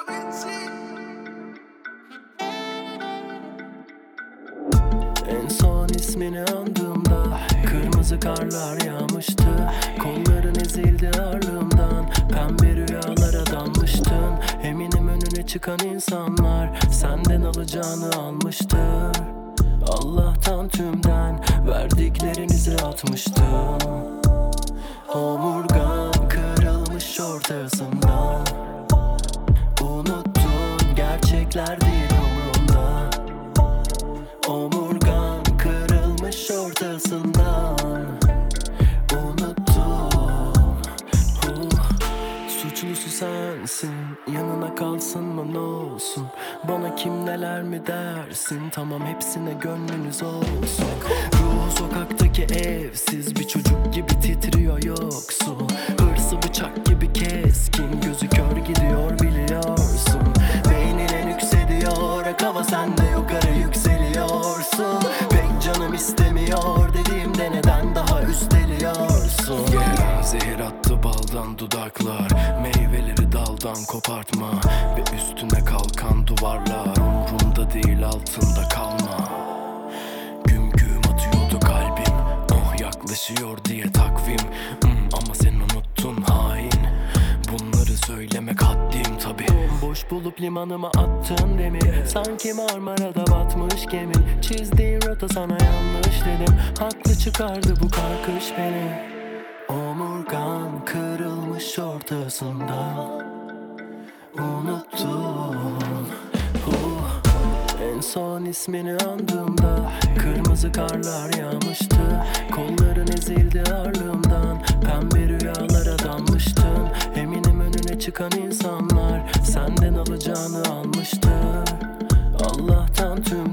En son ismini andığımda kırmızı karlar yağmıştı. Kolların ezildi ağırlığımdan, pembe rüyalara dalmıştın. Eminim önüne çıkan insanlar senden alacağını almıştır. Allah'tan tümden verdiklerinizi atmıştım. Omurgan kırılmış ortasından. Unuttun, gerçekler değil umrumda. Omurgan kırılmış ortasından. Unuttum. Suçlusu sensin, yanına kalsın mı ne olsun? Bana kim neler mi dersin? Tamam, hepsine gönlünüz olsun. Ruhu sokaktaki evsiz bir çocuk gibi titriyor yoksul. Hırsı bıçak gibi keskin, gözü kör gidiyor biliyorsun. Beynine nüksediyor hava, sen de yukarı yükseliyorsun. Pek canım istemiyor dediğimde neden daha üsteliyorsun? Yeah, zehir attı baldan dudaklar, meyveleri daldan kopartma. Ve üstüne kalkan duvarlar, umurumda değil, altında kalma. Güm güm atıyordu kalbim, oh yaklaşıyor diye takvim. Ama sen unuttun hain, bunları söylemek haddim tabi. Boş bulup limanıma attın demir, sanki Marmara'da batmış gemin. Çizdiğin rota sana yanlış dedim, haklı çıkardı bu karkış beni. Omurgan kırılmış ortasından. Unuttun. En son ismini andığımda kırmızı karlar yağmıştı. Kolların ezildi ağırlığımdan, pembe rüyalara dalmıştın. Eminim önüne çıkan insanlar senden alacağını almıştır. Allah'tan tüm